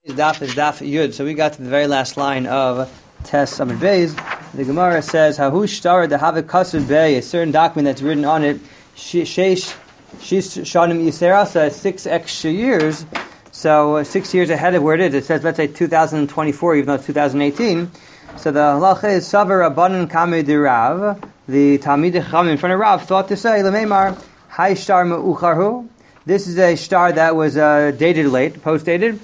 Daf is Daf Yud. So we got to the very last line of Tes Amud Beis. The Gemara says, "Hahu shtar dehavet kasud bey," a certain document that's written on it, sheish shanim yiserasa, 6 extra years. So 6 years ahead of where it is. It says, let's say 2024, even though it's 2018. So the halacha is Savar Rabbanan Kamei Dirav. The Talmidei Chacham in front of Rav thought to say, Lememar, Hai shtar me'ucharhu. This is a shtar that was dated late, post-dated.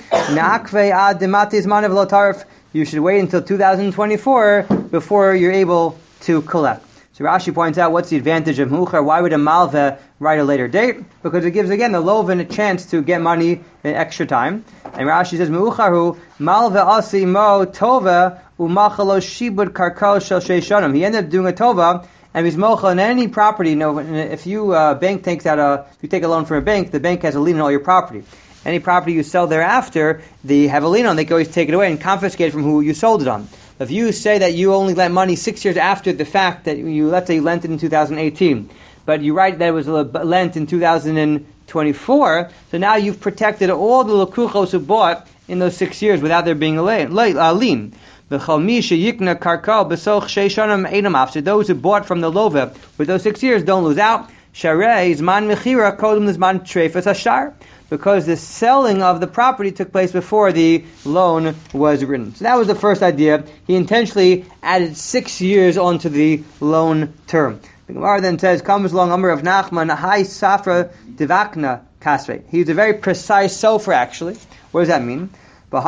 You should wait until 2024 before you're able to collect. So Rashi points out, what's the advantage of Muchar? Why would a Malva write a later date? Because it gives, again, the Lovan a chance to get money in extra time. And Rashi says, Mucharu, Malva asi mo tova umachalo shibud karkal shel sheishanim. He ended up doing a tova, and he's mocha on any property. If you bank takes out if you take a loan from a bank, the bank has a lien on all your property. Any property you sell thereafter, they have a lien on. They can always take it away and confiscate it from who you sold it on. If you say that you only lent money 6 years after the fact that let's say you lent it in 2018, but you write that it was lent in 2024, so now you've protected all the lekuchos who bought in those 6 years without there being a lien. So those who bought from the lova with those 6 years don't lose out. Because the selling of the property took place before the loan was written. So that was the first idea. He intentionally added 6 years onto the loan term. The Gemara then says, comes along Amar of Nachman, Hai Safra Divakna Kasre. He's a very precise sofer, actually. What does that mean? In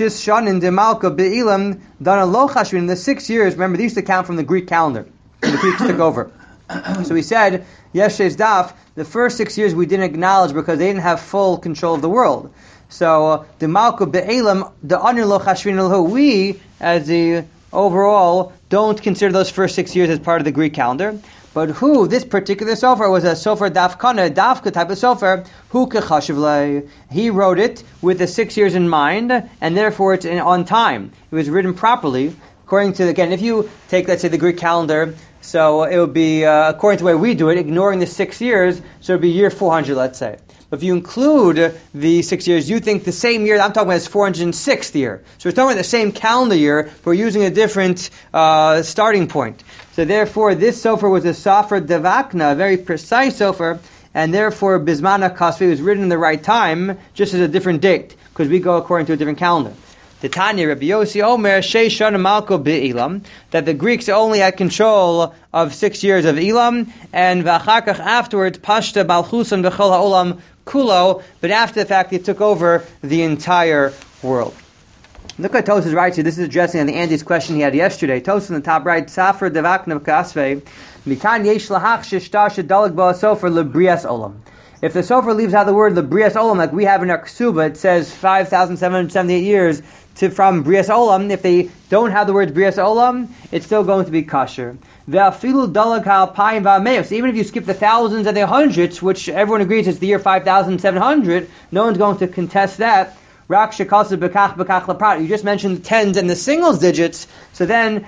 the 6 years, remember, they used to count from the Greek calendar. The Greeks took over. So he said, Yeshes Daf, the first 6 years we didn't acknowledge because they didn't have full control of the world. So, the Malka Be'elam, the Anir Lo Chashvin Lahu, we, as the overall, don't consider those first 6 years as part of the Greek calendar. But this particular sofer was a sofer dafkana, dafka type of sofer, he wrote it with the 6 years in mind, and therefore it's on time. It was written properly, according to, again, if you take, let's say, the Greek calendar, so it would be, according to the way we do it, ignoring the 6 years, so it would be year 400, let's say. But if you include the 6 years, you think the same year, I'm talking about is 406th year. So we're talking about the same calendar year, but we're using a different starting point. So therefore, this sofer was a sofer devakna, a very precise sofer, and therefore Bismana Kasvi was written in the right time, just as a different date, because we go according to a different calendar. Titania Rabbi Yossi Omer Sheishana Malko Be'ilam, that the Greeks only had control of 6 years of Elam, and V'acharkach afterwards Pashta Balchusan B'chol HaOlam Kulo, but after the fact they took over the entire world. Look at Tosas right here. This is addressing on the Andy's question he had yesterday. Tosas in the top right, Safra Devakna Kasvei, Mikan Yesh Lahach Shishtar Shedalag Ba Sofer Lebrias Olam. If the sofer leaves out the word Lebrias Olam, like we have in our Ksuba, it says 5,778 years from Brias Olam. If they don't have the word Brias Olam, it's still going to be kosher. Ve'afilu dalag ha'alpayim va'ameos. Even if you skip the thousands and the hundreds, which everyone agrees is the year 5,700, no one's going to contest that. You just mentioned the tens and the singles digits, so then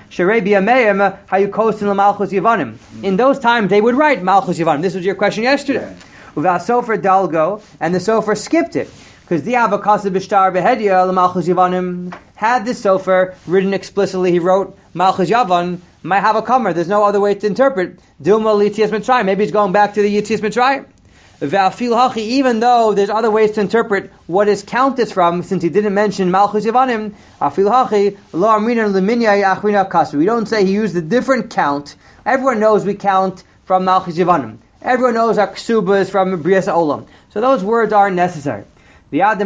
in those times they would write Malchus Yavanim. This was your question yesterday. Sofer Dalgo, and the sofer skipped it. Because the Avakasa Bishtar Behedia Malchus Yavanim had this sofer written explicitly. He wrote Malchus Yavan might have a comer. There's no other way to interpret Dilma Litias Mitzrayim. Maybe he's going back to the Yitias Mitzrayim. Even though there's other ways to interpret what his count is from, since he didn't mention Malchus Yavanim, we don't say he used a different count. Everyone knows we count from Malchus Yavanim. Everyone knows our ksuba is from Brias Olam. So those words aren't necessary. Since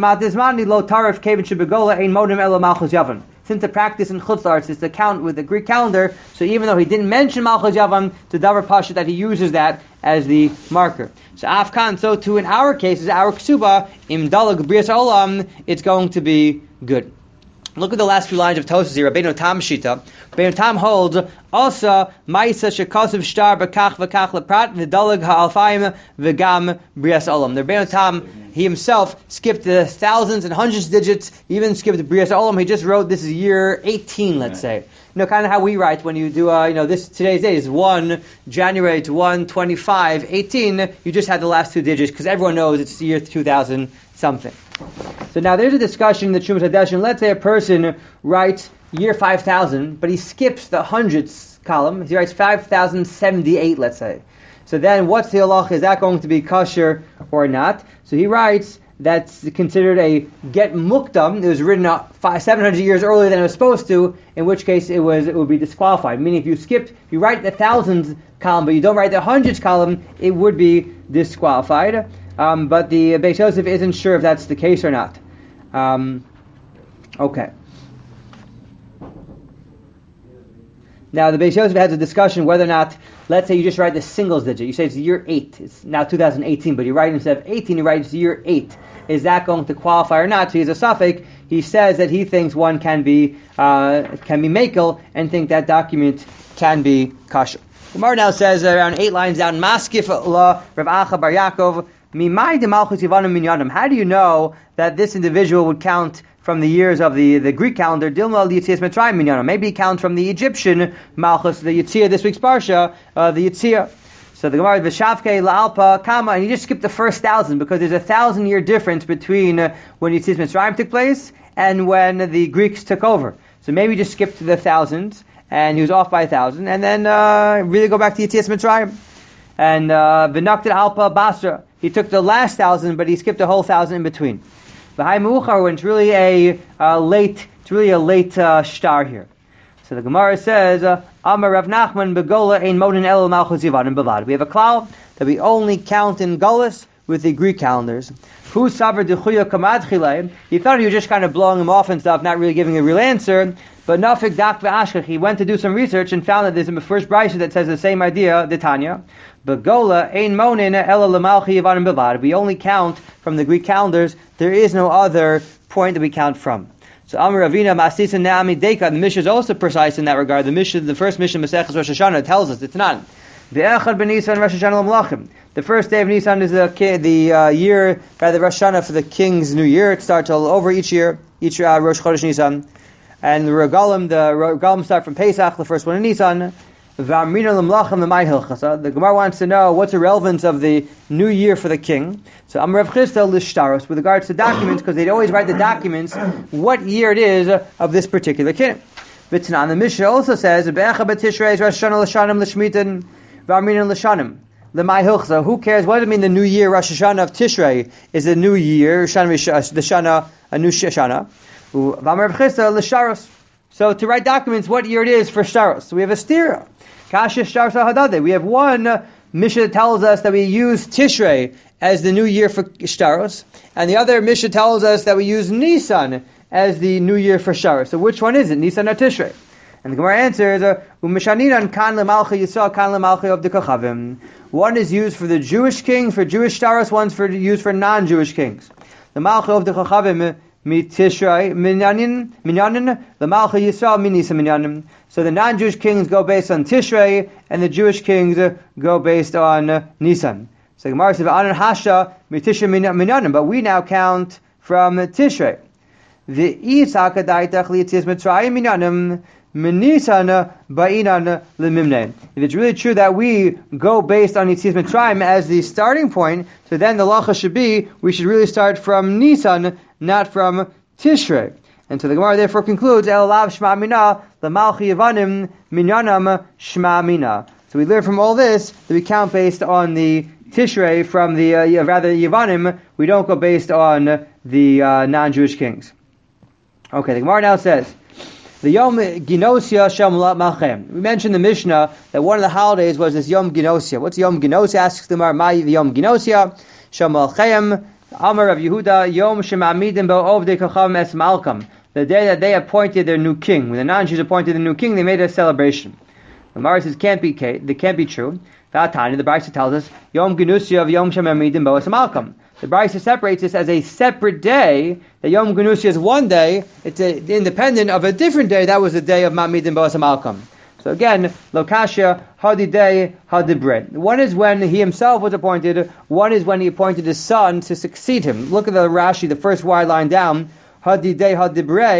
the practice in Chutz La'aretz is to count with the Greek calendar, so even though he didn't mention Malchus Yavam, to Davar Pasha that he uses that as the marker. So Afkan, so too in our cases, our Ksuba, Im Dalag Brias Olam, it's going to be good. Look at the last few lines of Tosas here. Rabbeinu Tam Shita. Rabbeinu Tam holds, also, Ma'isa shekosiv shtar b'kach v'kach leprat v'dalag ha'alfayim v'gam Brias Olam. The Rabbeinu Tam, he himself skipped the thousands and hundreds of digits, even skipped Brias Olam. He just wrote, this is year 18, let's say. Kind of how we write when you do, this today's date is 1 January to 1/25/18. You just had the last two digits because everyone knows it's the year 2017. something. So now there's a discussion in the Trumas Hadeshin. Let's say a person writes year 5000, but he skips the hundredths column. He writes 5078, let's say. So then what's the halach? Is that going to be kosher or not? So he writes that's considered a get mukdam. It was written 700 years earlier than it was supposed to, in which case it would be disqualified. Meaning if you write the thousands column, but you don't write the hundreds column, it would be disqualified. But the Beis Yosef isn't sure if that's the case or not. Okay. Now the Beis Yosef has a discussion whether or not, let's say you just write the singles digit. You say it's year 8. It's now 2018, but you write instead of 18, you write it's year 8. Is that going to qualify or not? So he's a suffix. He says that he thinks one can be makel and think that document can be kosher. Gemara now says around 8 lines down, Maskif la Rav Acha Bar Yaakov, Mimai de Malchus Yivanim Minyanim. How do you know that this individual would count from the years of the Greek calendar? Dilma Yitzias Mitzrayim Minyanim. Maybe he counts from the Egyptian Malchus, the Yitzia, this week's Parsha, the Yitzia. So the Gemara V'Shavkei La'alpa Kama, and you just skip the first 1,000 because there's a 1,000-year difference between when Yitzias Mitzrayim took place and when the Greeks took over. So maybe just skip to the 1,000s, and he was off by 1,000, and then really go back to Yitzias Mitzrayim. And V'Nakted Alpa Basra, he took the last 1,000, but he skipped a whole 1,000 in between. V'Hai Muchar, when it's really a late star here. So the Gemara says, Amar Rav Nachman begola ein modin el malchus yivanim bavad. We have a klal that we only count in Golas with the Greek calendars. Who savar dechuya kamad chilei? He thought he was just kind of blowing him off and stuff, not really giving a real answer. But nafik dak ve'ashkach, he went to do some research and found that there's a first brayso that says the same idea, the Tanya. Begola ein monin el malchus yivanim bavad. We only count from the Greek calendars. There is no other point that we count from. So Amar Ravina Masisa Naami Deka. The Mishnah is also precise in that regard. The first Mishnah Maseches Rosh Hashanah tells us it's not. Ve'echad b'Nisan Rosh Hashanah l'Malachim. The first day of Nisan is the year by the Rosh Hashanah for the King's New Year. It starts all over each year, Rosh Chodesh Nisan. And the Regalim start from Pesach, the first one in Nisan. The Gemara wants to know what's the relevance of the new year for the king. So Amar Rav Chisda l'shtaros, with regards to documents, because they'd always write the documents what year it is of this particular king. V'tanan, the Mishnah also says Be'echa b'Tishrei is Rosh Hashanah l'shanim l'shmitin v'amrinan l'shanim l'mai hilchza. Who cares? What does it mean? The new year Rosh Hashanah of Tishrei is a new year. The Shana, a new Shana. V'amar Rav Chisda l'shtaros. So to write documents, what year it is for shtaros. So we have a stira. Kasha shtaros hadade. We have one Mishnah that tells us that we use Tishrei as the new year for shtaros, and the other Mishnah tells us that we use Nisan as the new year for shtaros. So which one is it, Nisan or Tishrei? And the Gemara answers, Umishaninan kan lemalcha Yisrael kan lemalcha of the Kachavim. One is used for the Jewish kings, for Jewish shtaros. One's used for non-Jewish kings. The malcha of the Kachavim mi Tishrei minyanin the malcha Yisrael min Nisan minyanim. So the non-Jewish kings go based on Tishrei, and the Jewish kings go based on Nisan. So Gemara says, "Anan hasha mitishrei minyanim," but we now count from Tishrei. The isakadaitach liyitzis mitzrayim minyanim minisan ba'inan lemimne. If it's really true that we go based on Yitzias Mitzrayim as the starting point, so then the lacha should be we should really start from Nisan, not from Tishrei. And so the Gemara therefore concludes, El lav shma mina, the malchi yivanim minyanam shma mina. So we learn from all this that we count based on the Tishrei from the, Yivanim. We don't go based on the non-Jewish kings. Okay, the Gemara now says, the Yom Ginosia Shem Malchem. We mentioned the Mishnah that one of the holidays was this Yom Ginosia. What's Yom Ginosia? Asks the Gemara, the Yom Ginosia Shem Malchem. Amar of Yehuda, Yom Shemamidim Bo'ovdei Kachavim Es Malkam. The day that they appointed their new king. When the non-Jews appointed the new king, they made a celebration. The Gemara says, can't be true. V'atani, the Brisa tells us, Yom Genusia of Yom Shemamidim Bo'es Malkam. The Brisa separates this as a separate day. The Yom Genusia is one day. It's independent of a different day. That was the day of Mamidim Bo'es Malkam. So again, Lokasha, Hadidei, Hadibre. One is when he himself was appointed. One is when he appointed his son to succeed him. Look at the Rashi, the first wide line down. Hadidei, Hadibre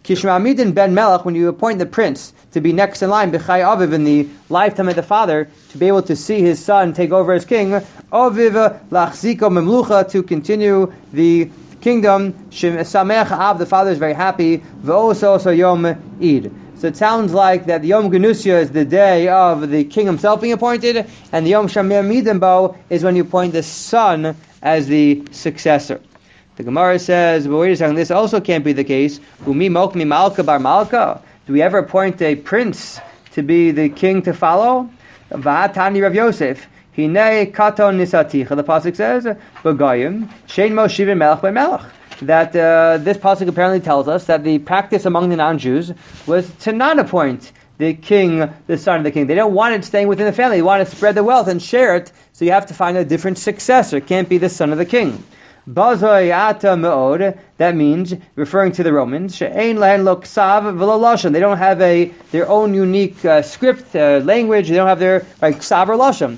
Kishmamidin ben Melech, when you appoint the prince to be next in line, B'chai Aviv, in the lifetime of the father, to be able to see his son take over as king, Aviv lachziko memlucha, to continue the kingdom, Samech Av, the father is very happy, V'oso Yom Eid. So it sounds like that the Yom Genusya is the day of the king himself being appointed, and the Yom Shamir Midimbo is when you appoint the son as the successor. The Gemara says, but wait a second, this also can't be the case. Umi mokmi malka bar malka. Do we ever appoint a prince to be the king to follow? Va'atani Rav Yosef. Hinei katon nisaticha. The pasuk says, B'goyim shein moshivin melech by melech. That this pasuk apparently tells us that the practice among the non-Jews was to not appoint the king, the son of the king. They don't want it staying within the family. They want to spread the wealth and share it. So you have to find a different successor. It can't be the son of the king. Bazoi ata me'od, that means, referring to the Romans, she'ein lehen lo ksav v'lo lashon. They don't have their own unique script, language. They don't have their ksav or lashon.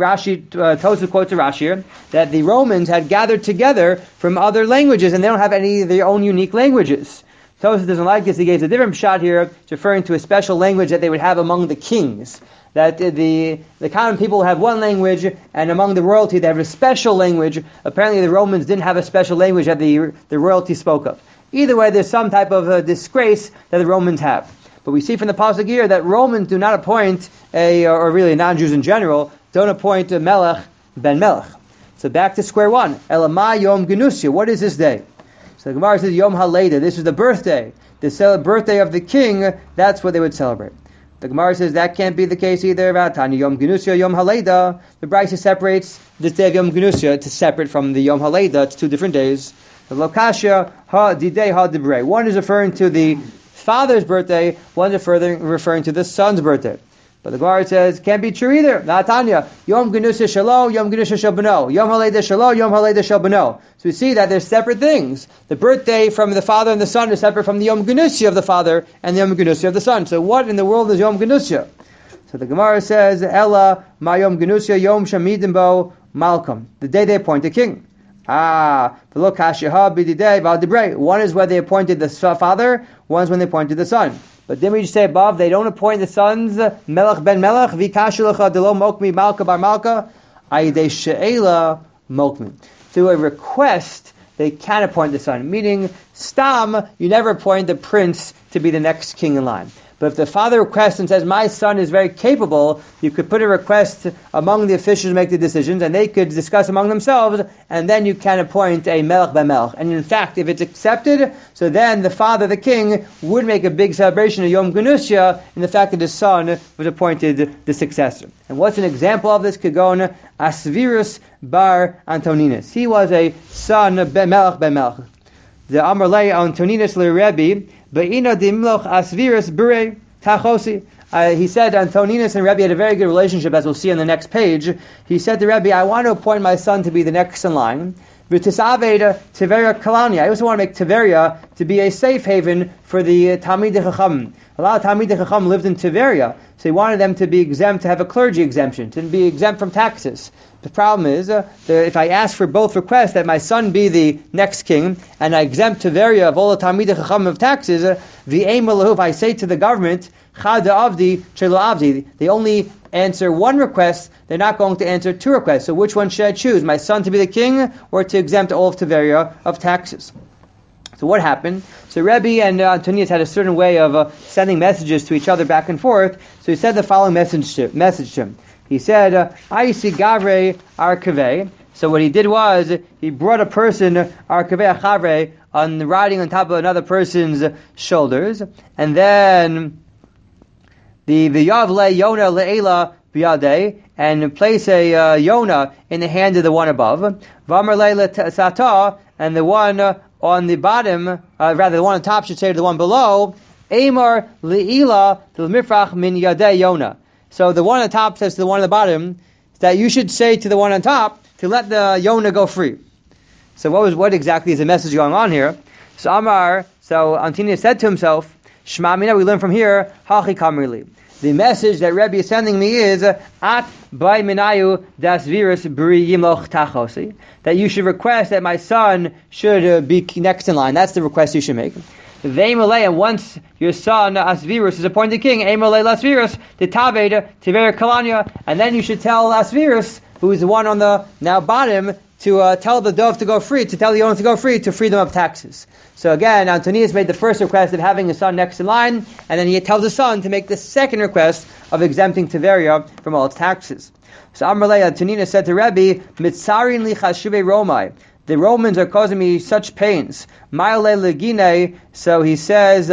Tosfos quotes a Rashi here, that the Romans had gathered together from other languages, and they don't have any of their own unique languages. Tosfos doesn't like this. He gives a different shot here, it's referring to a special language that they would have among the kings. That the common people have one language, and among the royalty they have a special language. Apparently the Romans didn't have a special language that the royalty spoke of. Either way, there's some type of disgrace that the Romans have. But we see from the pasuk here that Romans do not appoint or really non-Jews in general, don't appoint a Melech ben Melech. So back to square one. Elamai Yom Genusya. What is this day? So the Gemara says Yom HaLeda. This is the birthday. The birthday of the king, that's what they would celebrate. The Gemara says that can't be the case either. Tani Yom Genusya, Yom HaLeda. The Brisa separates this day of Yom Genusya to separate from the Yom HaLeda. It's two different days. The Lokasha ha didei ha dibrei. One is referring to the father's birthday. One is referring to the son's birthday. But the Gemara says can't be true either. Tanya Yom Genusya Shalo, Yom Genusya Shel Beno, Yom HaLeda Shalo, Yom HaLeda Shel Beno. So we see that there's separate things. The birthday from the father and the son is separate from the Yom Genusya of the father and the Yom Genusya of the son. So what in the world is Yom Genusya? So the Gemara says Ella Ma Yom Genusya Yom Shamidimbo Malcolm, the day they appoint a king. One is where they appointed the father, one is when they appointed the son. But then we just say above, they don't appoint the sons, Melech ben Melech, Vikashilacha delo mokmi malka bar malka, ayidei she'ela mokmi. Through a request, they can appoint the son. Meaning, stam, you never appoint the prince to be the next king in line. But if the father requests and says, my son is very capable, you could put a request among the officials who make the decisions, and they could discuss among themselves, and then you can appoint a Melech ben Melech. And in fact, if it's accepted, so then the father, the king, would make a big celebration of Yom Genusya in the fact that his son was appointed the successor. And what's an example of this? Kagon Asvirus bar Antoninus. He was a son of Melech ben Melech. The Amarlei Antoninus le Rebbe, Be'ina dimloch asvirus bure tachosi. He said Antoninus and Rebbe had a very good relationship, as we'll see on the next page. He said to Rebbe, I want to appoint my son to be the next in line. V'tisaved Tiveria Kalani. I also want to make Tiveria to be a safe haven for the Talmidei Chacham. A lot of Talmidei Chacham lived in Tiveria, so he wanted them to be exempt, to have a clergy exemption, to be exempt from taxes. The problem is, if I ask for both requests, that my son be the next king, and I exempt Tiveria of all the Talmidei Chacham of taxes, if I say to the government, Chada Avdi, Chelo Avdi, they only answer one request, they're not going to answer two requests. So which one should I choose? My son to be the king, or to exempt all of Tiveria of taxes? So what happened? So Rebbe and Antonius had a certain way of sending messages to each other back and forth. So he said the following message to him. He said, Aisi Gavre Arkave. So what he did was, he brought a person, Arkave Achavre, riding on top of another person's shoulders, and then the Yavle Yona Le'ela Biyade, and place a Yona in the hand of the one above, Vamar Le'ela Sata, and the one on the bottom, the one on top should say to the one below, Amar Le'ela Mifrach Min Yadei Yona. So the one on top says to the one on the bottom that you should say to the one on top to let the Yonah go free. So what exactly is the message going on here? So Antonius said to himself, Shema Mina, we learn from here, Hachi Kamrili. The message that Rebbe is sending me is, At Bai Minayu Das Virus Bri Yimloch Tachosi, that you should request that my son should be next in line. That's the request you should make. Veimalei, and once your son Asvirus is appointed king, Eimalei Lasvirus, the Tabed, Tiver Kalanya, and then you should tell Asvirus, who is the one on the now bottom, to tell the dove to go free, to tell the owner to go free, to free them of taxes. So again, Antonius made the first request of having his son next in line, and then he tells his son to make the second request of exempting Tiberia from all its taxes. So Amarle Antonius said to Rebbe, Mitzarin li chashuve Romai. The Romans are causing me such pains. Maile legine. So he says,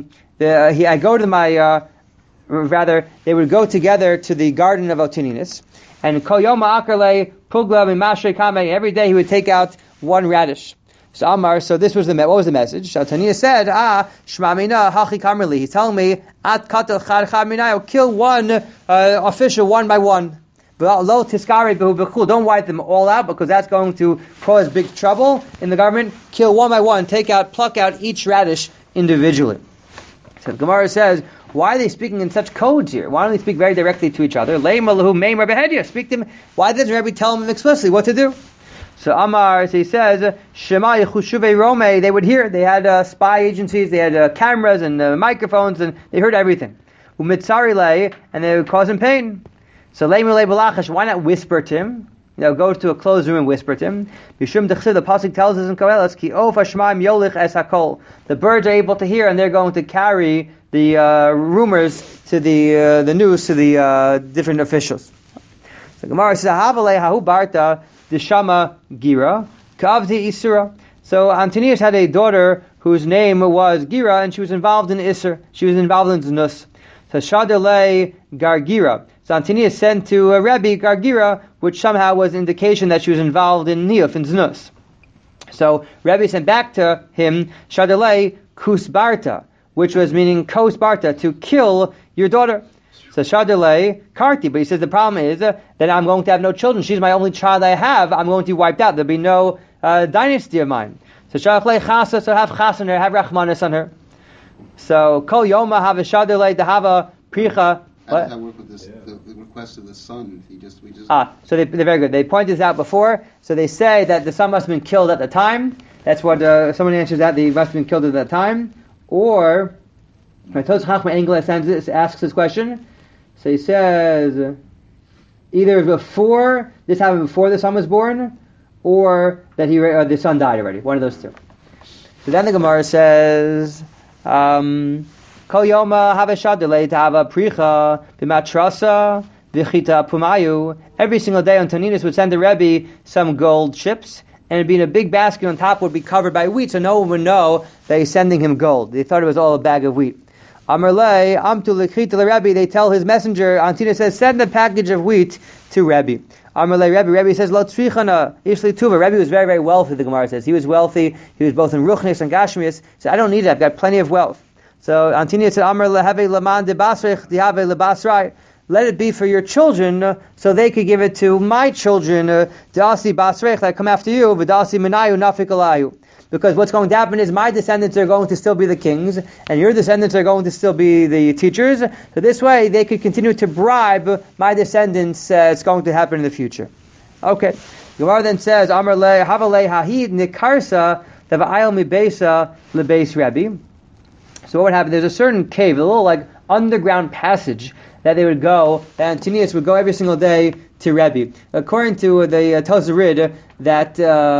I go to my, rather, they would go together to the garden of Antoninus, and kol yoma akarle pugla mimashe kame. Every day he would take out one radish. So Amar, so this was what was the message? Antoninus said, shmamina hachi kamerli. He's telling me, at katel chad chamina, I'll kill one official one by one. Lo tiskari behu bechul. Don't wipe them all out because that's going to cause big trouble in the government. Kill one by one. Pluck out each radish individually. So the Gemara says, why are they speaking in such codes here? Why don't they speak very directly to each other? Speak to him. Why doesn't Rabbi tell them explicitly what to do? So Amar, so he says, Shema Yechushuve Rome, they would hear. They had spy agencies, they had cameras and microphones, and they heard everything. Umitzari and they would cause him pain. So Leimule Balachash, why not whisper to him? Go to a closed room and whisper to him. Bishum Dechsiv, the pasuk tells us in Koheles, Ki Of Hashmaim Yolich Es Hakol. The birds are able to hear, and they're going to carry the rumors to the news to the different officials. So Gemara says, Havalei Hahu Barta Dishama Gira Kavti Isura. So Antonius had a daughter whose name was Gira, and she was involved in Isur. She was involved in Znus. So Shadalei Gargira. So Antonius sent to Rebbe Gargira, which somehow was indication that she was involved in Niyuf, in Znus. So Rebbe sent back to him Shadalei Kusbarta, which was meaning Kosbarta, to kill your daughter. So Shadalei Karti, but he says the problem is that I'm going to have no children. She's my only child I have. I'm going to be wiped out. There'll be no dynasty of mine. So Shadalei Chasa, so have Chas on her, have Rachmanis on her. So Kol Yoma have a Shadalei to have a Pricha. How does that work with this, the request of the son? So they're very good. They pointed this out before. So they say that the son must have been killed at the time. That's what someone answers that. He must have been killed at that time. Or, Tos Chachma English asks this question. So he says, either before, this happened before the son was born, or that the son died already. One of those two. So then the Gemara says, Kol Yoma Haveshadele to have a pricha b'matrasa v'chita pumayu. Every single day, Antoninus would send the Rebbe some gold chips, and it'd be in a big basket. On top would be covered by wheat, so no one would know that he's sending him gold. They thought it was all a bag of wheat. Amarle amtu l'chita Rebbe. They tell his messenger. Antoninus says, send a package of wheat to Rebbe. Amarle Rebbe. Rebbe says, lo tzrichana ishli tuva. Rebbe was very, very wealthy. The Gemara says he was wealthy. He was both in ruchnis and gashmias. So I don't need it. I've got plenty of wealth. So Antonius said, Amar lehave laman de basrech dihave lebasrai. Let it be for your children, so they could give it to my children. Dasi basrech, that come after you. V'dasi menayu nafik alayu. Because what's going to happen is my descendants are going to still be the kings, and your descendants are going to still be the teachers. So this way, they could continue to bribe my descendants. It's going to happen in the future. Okay. Gemara then says, Amar le havale hahid nikarsa dava'ayel mibesa lebeis Rebbe. So what would happen? There's a certain cave, a little like underground passage that they would go, that Antonius would go every single day to Rebbe. According to the Tozarid, that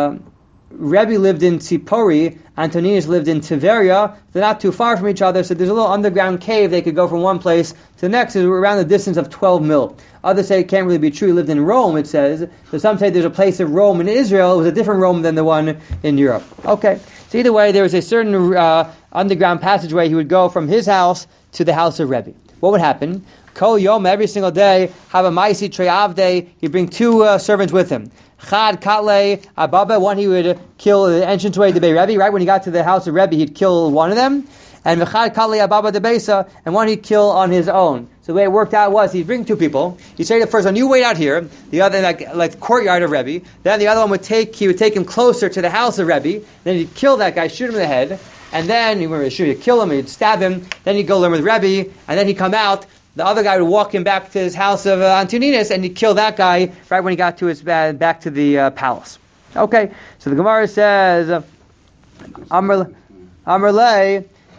Rebbe lived in Tzipori, Antonius lived in Tiberia. They're not too far from each other, so there's a little underground cave they could go from one place to the next. It's around the distance of 12 mil. Others say it can't really be true. He lived in Rome, it says. So some say there's a place of Rome in Israel. It was a different Rome than the one in Europe. Okay. So either way, there was a certain underground passageway he would go from his house to the house of Rebbe. What would happen? Kol Yom, every single day, have a Maisi Treyavde. He'd bring two servants with him. Chad Katle Ababa, one he would kill the entranceway to Bei Rebbe. Right when he got to the house of Rebbe, he'd kill one of them. And V'chad Katle Ababa de Beisa, and one he'd kill on his own. So the way it worked out was he'd bring two people. He'd say the first one, you wait out here. The other, like the courtyard of Rebbe. Then the other one would take him closer to the house of Rebbe. Then he'd kill that guy, shoot him in the head. And then he'd kill him, he'd stab him. Then he'd go learn with Rebbe. And then he'd come out. The other guy would walk him back to his house of Antoninus, and he'd kill that guy right when he got to his back to the palace. Okay, so the Gemara says, Amrle,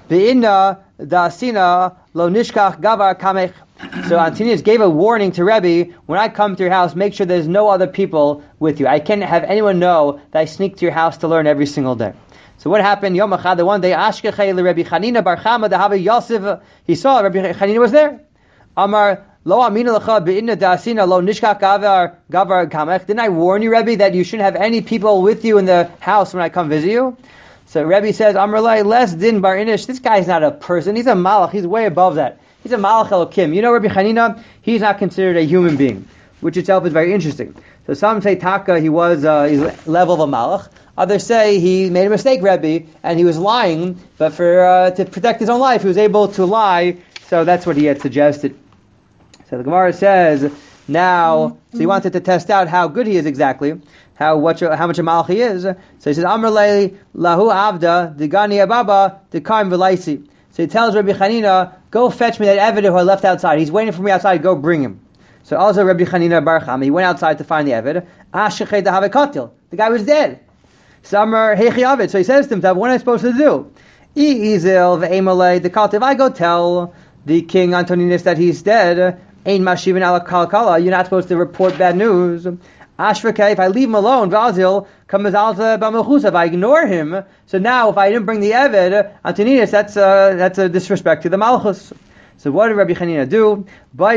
Be'inna da'asina lo nishkach gavar kamech. So Antonius gave a warning to Rebbe, when I come to your house, make sure there's no other people with you. I can't have anyone know that I sneak to your house to learn every single day. So what happened? Yom Echad, the one day, Ashkechei Rebbe Chanina Bar Chama Dehavi Yosef, he saw Rebbe Chanina was there. Amar Lo Amina Lecha Be'inna Da'asina Lo Nishkach Gavar Kamech. Didn't I warn you, Rebbe, that you shouldn't have any people with you in the house when I come visit you? So Rebbe says, Amar Lai Les Din Bar Inish. This guy's not a person. He's a malach. He's way above that. He's a malach Elokim. You know Rebbe Chanina? He's not considered a human being, which itself is very interesting. So some say Taka, he's level of a malach. Others say he made a mistake, Rebbe, and he was lying, but to protect his own life, he was able to lie. So that's what he had suggested. So the Gemara says, so he wanted to test out how good he is exactly, how much a malach he is. So he says, Amr lei lahu avda digani ababa dikaim v'laisi. So he tells Rabbi Chanina, go fetch me that Eved who I left outside. He's waiting for me outside. Go bring him. So also Rabbi Chanina Bar Chama, he went outside to find the Eved. Ashechei dahav katil. The guy was dead. Summer hechi avid. So he says to himself, what am I supposed to do? Izil ve'emalei the katil. If I go tell the king Antoninus that he's dead, ein mashivin ala kalkala. You're not supposed to report bad news. Ashvakei, if I leave him alone, Vazil, if I ignore him, so now if I didn't bring the Eved, Antoninus, that's a disrespect to the Malchus. So what did Rabbi Chanina do?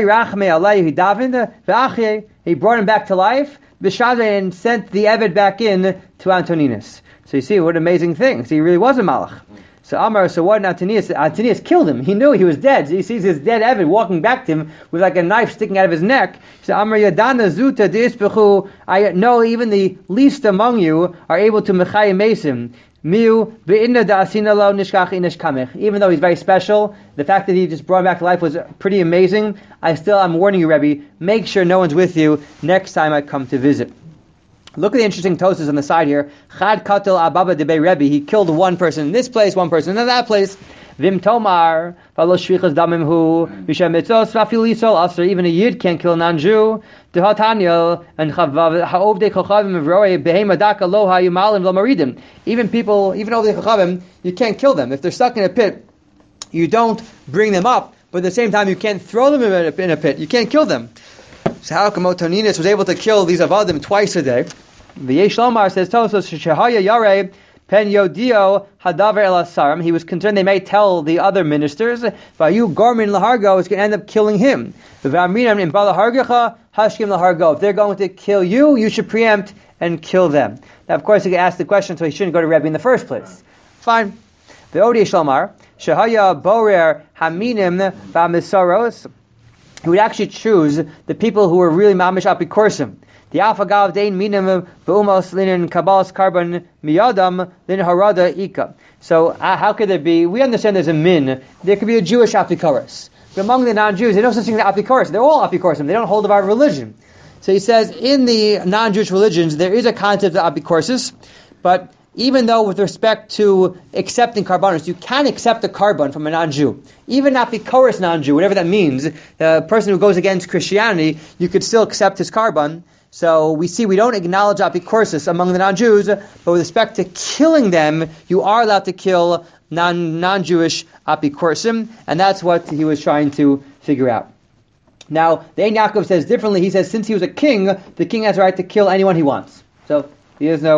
He brought him back to life, and sent the Eved back in to Antoninus. So you see, what an amazing thing. So he really was a Malach. So what did Antonius killed him. He knew he was dead. So he sees his dead Eved walking back to him with like a knife sticking out of his neck. So Amar Yadana Zuta Dispechu, I know even the least among you are able to Mechayim Mesim. Miu Be'inna Da'asina Lo Nishkach Inish Kamech. Even though he's very special, the fact that he just brought him back to life was pretty amazing. I'm warning you, Rebbe, make sure no one's with you next time I come to visit. Look at the interesting tosas on the side here. Chad katel ababa debei Rebbe. He killed one person in this place, one person in that place. Vim tomar v'lo shvichas damim hu v'shem mitzos v'afil yisol aser. Even a yid can't kill a non-Jew. Dehataniel and ha'ovdei chachavim v'roei behema daka lo ha'yumalim lo maridim. Even ovdei chachavim, you can't kill them. If they're stuck in a pit, you don't bring them up, but at the same time you can't throw them in a pit. You can't kill them. So how come Antoninus was able to kill these avadim twice a day? V'yesh lomar says Tosos shehaya yarei pen yodio hadaver el asarim. He was concerned they may tell the other ministers. Vayu gormin lahargo is going to end up killing him. V'amrinam in balahargecha hashkim lahargo. If they're going to kill you, you should preempt and kill them. Now, of course, he could ask the question, so he shouldn't go to Rebbe in the first place. Fine. V'odi shlomar shehaya borer haminim v'amisaros. He would actually choose the people who were really mamish apikorsim. The afagav dein minim ve'umos linin kabbalas carbon miyadam lin harada ika. So how could there be? We understand there's a min. There could be a Jewish apikoros. But among the non-Jews, there's no such thing as apikoros. They're all apikorsim. They don't hold of our religion. So he says in the non-Jewish religions there is a concept of apikorsis, but even though with respect to accepting karbanos, you can accept a karban from a non-Jew. Even apikoros non-Jew, whatever that means, a person who goes against Christianity, you could still accept his karban. So we don't acknowledge apikorsis among the non-Jews, but with respect to killing them, you are allowed to kill non-Jewish apikorsim, and that's what he was trying to figure out. Now, the Ein Yaakov says differently. He says since he was a king, the king has the right to kill anyone he wants. So there is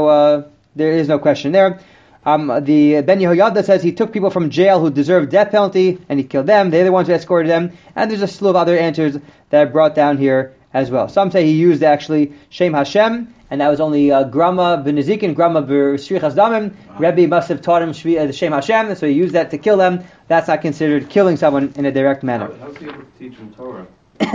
no question there. The Ben Yehoyada says he took people from jail who deserved death penalty, and he killed them. They're the ones who escorted them. And there's a slew of other answers that are brought down here as well. Some say he used actually Shem Hashem, and that was only Grama b'Nezikin, Grama b'Shvichas Damim. Rebbe must have taught him Shem Hashem, so he used that to kill them. That's not considered killing someone in a direct manner. How's he able to teach him Torah?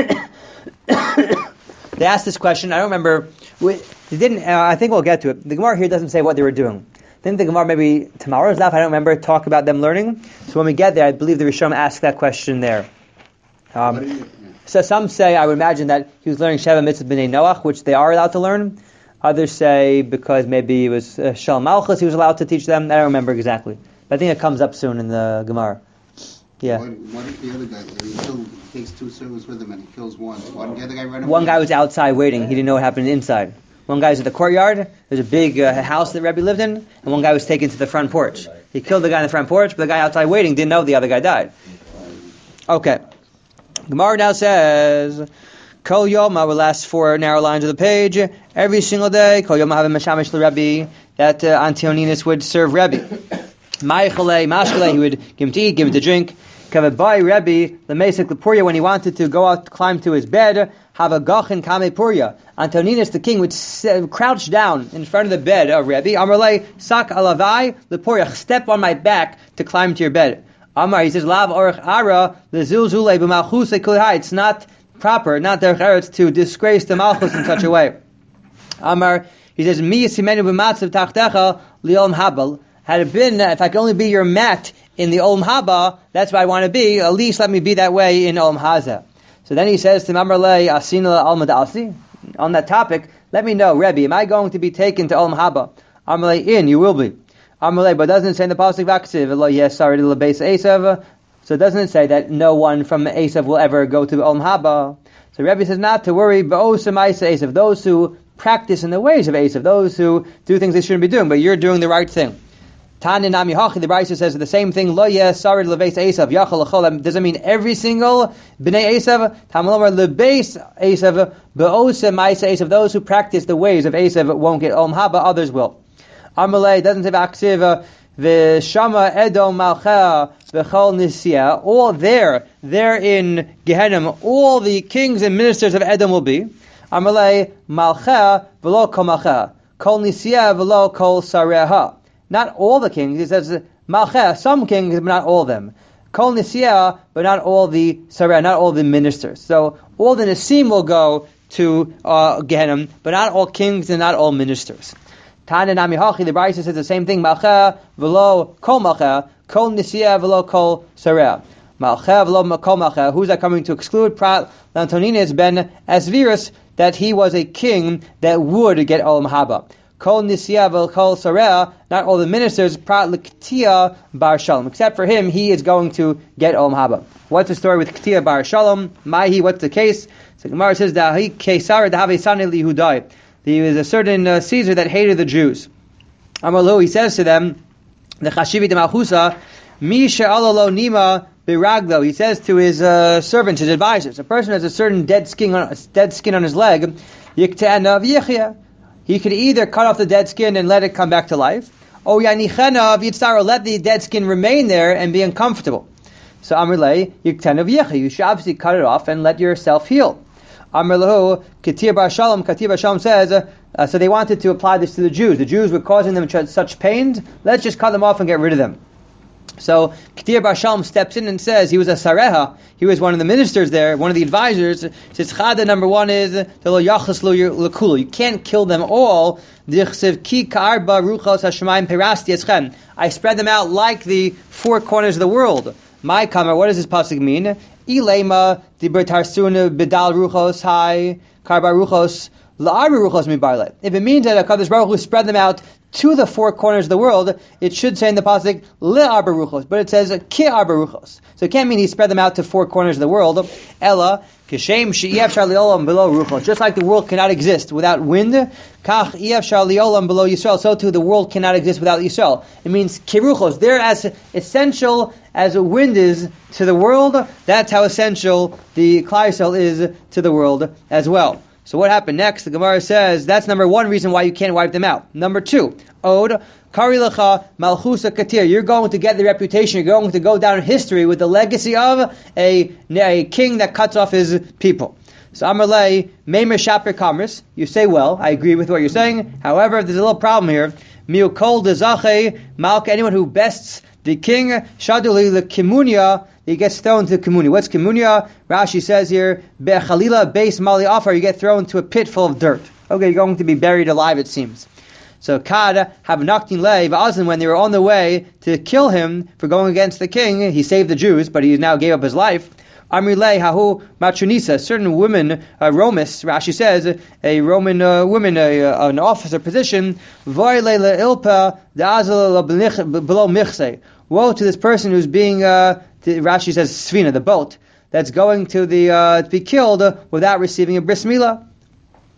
They asked this question. I don't remember. They didn't. I think we'll get to it. The Gemara here doesn't say what they were doing. Didn't the Gemara maybe tomorrow's daf? I don't remember. Talk about them learning. So when we get there, I believe the Rishon asked that question there. So some say, I would imagine that he was learning Sheva Mitzvah B'nai Noach, which they are allowed to learn. Others say because maybe it was Shal Malchus he was allowed to teach them. I don't remember exactly. But I think it comes up soon in the Gemara. Yeah. What if the other guy, he takes two servants with him and he kills one? Why didn't the other guy run away? One guy was outside waiting. He didn't know what happened inside. One guy's in the courtyard. There's a big house that Rebbe lived in, and one guy was taken to the front porch. He killed the guy in the front porch, but the guy outside waiting didn't know the other guy died. Okay. Gemara now says, Kol Yoma, will last 4 narrow lines of the page. Every single day, Kol Yoma have a Meshamish Rebbe, that Antoninus would serve Rebbe. Ma'ichalei, Mashkalei, he would give him to eat, give him to drink. Kavabai Rebbe, the Mesek Lepurya, when he wanted to go out, climb to his bed, have a Gachin Kame Purya. Antoninus, the king, would crouch down in front of the bed of Rebbe. Amarlei, Sak Alavai, Lepurya, step on my back to climb to your bed. Amar, he says, Lav Orach Ara, the Zilzule B'Malchus Kulhai. It's not proper, not derech eretz, to disgrace the Malchus in such a way. Amar, he says, Mi Yisimenu B'Matzav Tachtecha Li'Olam Habal. Had it been, if I could only be your mat in the Olam Haba, that's where I want to be, at least let me be that way in Olam Haza. So then he says to Mamrele Asina Almad Asi, on that topic, let me know, Rebbe, am I going to be taken to Olam Haba? Amrele, you will be. Amrele, but doesn't it say in the Pasuk Vaksiv, Lo Yesar Lebeis Esav? So doesn't it say that no one from Esav will ever go to Olam Haba? So Rebbe says not to worry, Ba'osamaisa Esav, those who practice in the ways of Esav, those who do things they shouldn't be doing, but you're doing the right thing. Tanya Nami Hachi, the Brisa says the same thing. Lo Yesarid Lebeis Esav Yachal Lachol. Doesn't mean every single Bnei Esav. Tamalomar Lebeis Esav Be'osem Ma'isa Esav. Those who practice the ways of Esav won't get Olam Haba. Others will. Amalei doesn't have Aksiv V'Shama Edom Malcha V'Chol Nisia. All there in Gehenna, all the kings and ministers of Edom will be. Amalei Malcha V'Lo Kol Malcha Kol Nisia V'Lo Kol Sareha. Not all the kings. It says Malcheh, some kings, but not all of them. Kol Nisiah, but not all the Sarah, not all the ministers. So all the Nisim will go to Gehenna, but not all kings and not all ministers. Tana Nami Hachi, the Brisa says the same thing. Malcheh v'lo Kol Malcheh, Kol Nisiah v'lo Kol Sarah. Malcheh v'lo Kol Malcheh. Who's that coming to exclude? Antoninus ben Asvirus, that he was a king that would get Olam Haba. Kol Nisiya vel Kol Sareh, not all the ministers, Prat L'Ktia Bar Shalom. Except for him, he is going to get Olam Haba. What's the story with Ktia Bar Shalom? Mahi, what's the case? So Gemara says, Dahi Kesar Dahave Sani Lihudai. There was a certain Caesar that hated the Jews. Amalu, he says to them, the Chashivi de Malchusa, Mi She'alalo Nima Biraglo. He says to his servants, his advisors, a person has a certain dead skin on his leg, Yikta'ana V'Yechia. He could either cut off the dead skin and let it come back to life, or Yanichena V'Yitzara, let the dead skin remain there and be uncomfortable. So Amrlei Yiktana V'Yechi, you should obviously cut it off and let yourself heal. Amrlahu Katir Bar Shalom says, so they wanted to apply this to the Jews. The Jews were causing them such pains, let's just cut them off and get rid of them. So Ketir Bar Shalom steps in and says he was a Sareha. He was one of the ministers there, one of the advisors. He says Chada number one is you can't kill them all. I spread them out like the 4 corners of the world. My kamar, what does this pasuk mean? Ilema dibetarsuna bedal ruchos hai karba ruchos. If it means that HaKadosh Baruch Hu spread them out to the 4 corners of the world, it should say in the pasuk le'arba ruchos, but it says ki'arba ruchos. So it can't mean he spread them out to 4 corners of the world. Ella kishem she'iyafshar li'olam below ruchos. Just like the world cannot exist without wind, kach iyafshar li'olam below Yisrael. So too the world cannot exist without Yisrael. It means kiruchos. They're as essential as a wind is to the world. That's how essential the Klal Yisrael is to the world as well. So what happened next? The Gemara says that's number 1 reason why you can't wipe them out. Number 2, Od Kari Lecha Malchusa Katir. You're going to get the reputation. You're going to go down in history with the legacy of a king that cuts off his people. So Amalei Meimer Shaper Kamris. You say well. I agree with what you're saying. However, there's a little problem here. Miukol Dezache Malka. Anyone who bests the king Shaduli Lekimunia, he gets thrown to Kimunia. What's Kimunia? Rashi says here, Bechalila base mali afar, you get thrown to a pit full of dirt. Okay, you're going to be buried alive, it seems. So Kad have naktin lei v'azin, when they were on the way to kill him for going against the king, he saved the Jews, but he now gave up his life. Amrilei hahu machunisa, a certain woman, Romis, Rashi says, a Roman woman, an officer position, voile le'ilpa da'azal below michse. Woe to this person who's being, Rashi says, Svina, the boat, that's going to be killed without receiving a bris milah.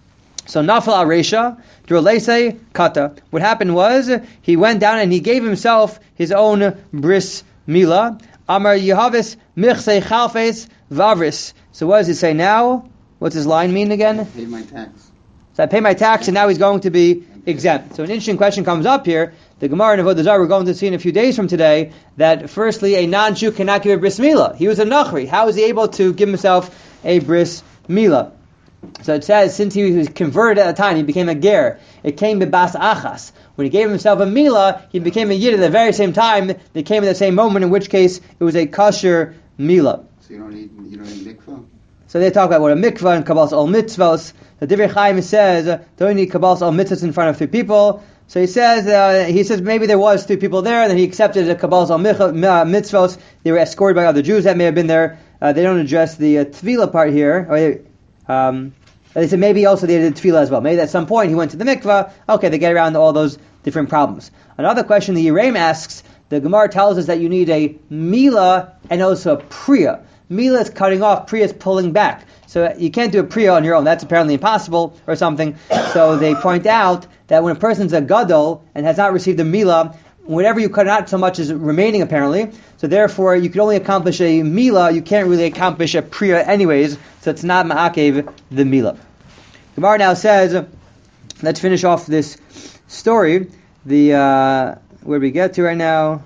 So Nafal Aresha, Drolese Kata. What happened was he went down and he gave himself his own bris milah. Amar Yehavis Michse Chalfes Vavris. So what does he say now? What's his line mean again? Pay my tax. So I pay my tax and now he's going to be exempt. So an interesting question comes up here. The Gemara in Avodah Zarah we're going to see in a few days from today that firstly a non-Jew cannot give a bris milah. He was a Nachri. How is he able to give himself a bris milah? So it says, since he was converted at the time, he became a ger. It came b'bas achas. When he gave himself a milah, he became a yid at the very same time. They came at the same moment, in which case it was a kosher milah. So you don't need mikvah? So they talk about what a mikvah and kabbalas al mitzvos. The Divrei Chaim says, don't need kabbalas al mitzvos in front of 3 people. So he says maybe there was 3 people there, and then he accepted the kabbalas al mitzvos. They were escorted by other Jews that may have been there. They don't address the tefillah part here. They said maybe also they did tefillah as well. Maybe at some point he went to the mikvah. Okay, they get around all those different problems. Another question the Yeraim asks, the Gemara tells us that you need a milah and also a priya. Milah is cutting off, priya is pulling back. So you can't do a priya on your own. That's apparently impossible or something. So they point out that when a person's a gadol and has not received a milah, whatever you cut out so much is remaining apparently. So therefore you can only accomplish a milah, you can't really accomplish a priya anyways, so it's not ma'akev the milah. Gemara now says, let's finish off this story. Where we get to right now?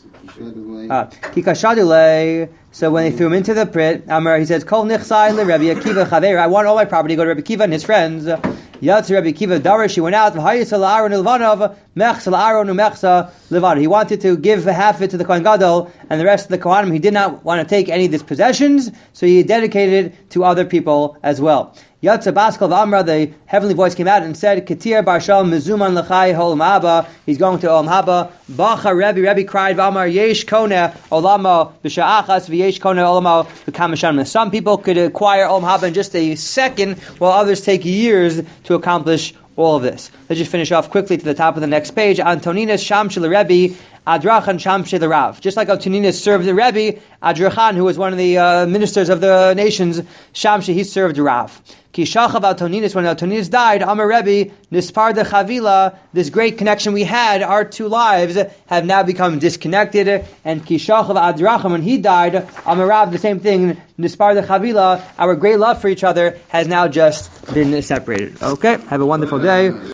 Kikashadule. So when they threw him into the pit, Amar, he says, Kol nichsai le Rabbi Akiva chaver. I want all my property to go to Rabbi Akiva and his friends. Yatz Rabbi Akiva darish. He went out. He wanted to give half it to the Kohen Gadol and the rest of the Kohanim. He did not want to take any of his possessions, so he dedicated it to other people as well. Yatza Baskal V'Amra, the heavenly voice came out and said, Ketir Bar Shalom Mezuman L'chai Olam Haba. He's going to Olam Haba. Bacha Rebbe cried, V'Amar Yesh Kona Olama B'Sha'achas V'Yesh Kona Olama B'Kamashan. Some people could acquire Olam Haba in just a second, while others take years to accomplish all of this. Let's just finish off quickly to the top of the next page. Antoninus Shamshel Rebbe Adrachan Shamshel Rav. Just like Antoninus served the Rebbe, Adrachan, who was one of the ministers of the nations, Shamshel, he served Rav. Kishachav Antoninus, when Antoninus died, Amar Rebbe, Nispar de Chavila, this great connection we had, our 2 lives have now become disconnected. And Kishachav Adracham, when he died, Amar Rav, the same thing, Nispar de Chavila, our great love for each other has now just been separated. Okay, have a wonderful day.